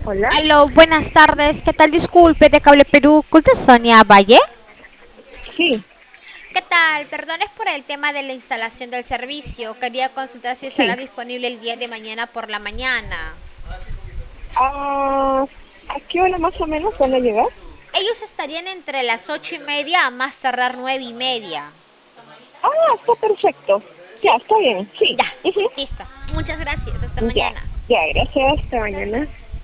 Hola. Aló, buenas tardes. ¿Qué tal? Disculpe, de Cable Perú, ¿culta Sonia Valle? Sí, ¿Qué tal? Perdón, es por el tema de la instalación del servicio. Quería consultar si estará sí. disponible el día de mañana por la mañana. Ah, ¿A qué hora más o menos van a llegar? Ellos estarían entre las 8:30 a más tardar 9:30. Está perfecto. ¿Sí? Ya, está bien, sí. Ya, Ujú. listo. Muchas gracias. Hasta Ya, mañana. ya, gracias. Hasta mañana.